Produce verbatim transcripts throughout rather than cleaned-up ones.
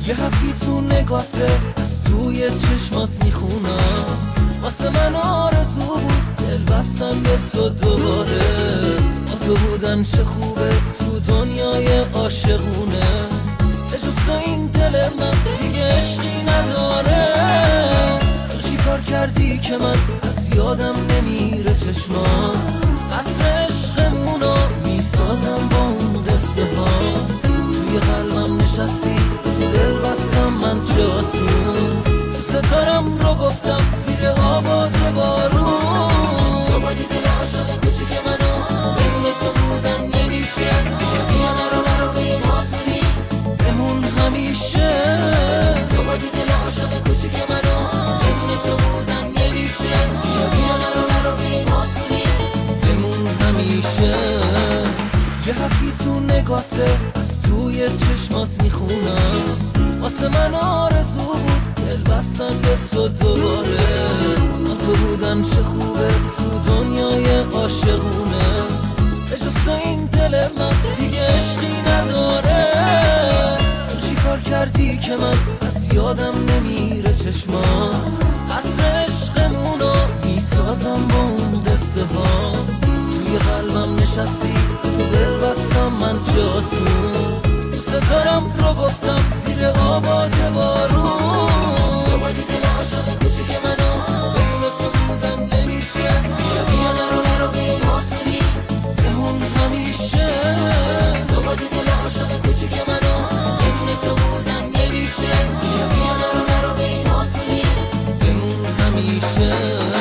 یه حرفی تو نگاته از توی چشمات میخونم، واسه من آرزو بود دل بستم به تو دوباره. با تو بودن چه خوبه تو دنیای عاشقونه، بجز تو این دل من دیگه عشقی نداره. تو چی کار کردی که من از یادم نمیره چشمات، عصر عشقمونو میسازم با اون قصه هات. توی قلبم نشستی تو دل بستم من چه آسون، دوست دارم رو گفتم زیر آواز بارون. تو بودی دل عاشق کوچیک منو، بدون تو بودن نمیشه. بیا بیا نرو نرو به این آسونی بمون همیشه. تو بودی دل عاشق کوچیک منو، بدون تو بودن نمیشه. بیا بیا نرو نرو به این آسونی بمون همیشه. یه حرفی تو نگاته از توی چشمات میخونم، واسه من آرزو بود دل بستن به تو دوباره. با تو بودن چه خوبه تو دنیای عاشقونه، بجز تو این دل من دیگه عشقی نداره. تو چی کار کردی که من از یادم نمیره چشمات، عصر عشقمونو میسازم با اون قصه هات. توی قلبم نشستی تو دل بستم من چه آسون، دوست دارم رو گفتم زیر آواز بارون. تو بودی دل عاشق کوچیک منو، بدون تو بودن نمیشه. بیا بیا نرو نرو به این آسونی بمون همیشه. تو بودی دل عاشق کوچیک منو، بدون تو بودن نمیشه. بیا بیا نرو نرو به این آسونی بمون همیشه.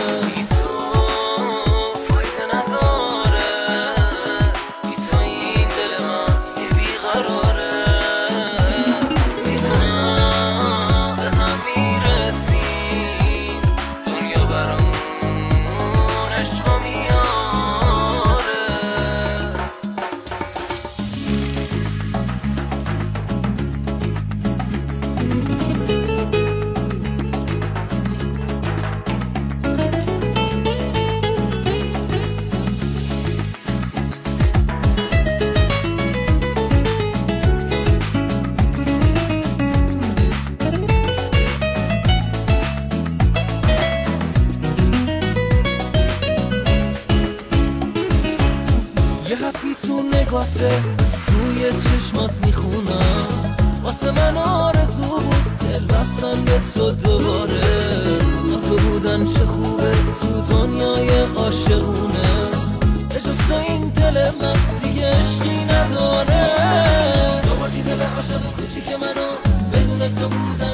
یه حرفی تو نگاته از توی چشمات میخونم، واسه من آرزو بود دل بستن به تو دوباره. با تو بودن چه خوبه تو دنیای عاشقونه، بجز تو این دل من دیگه عشقی نداره. تو بودی دل عاشق کوچیک منو، بدون تو بودن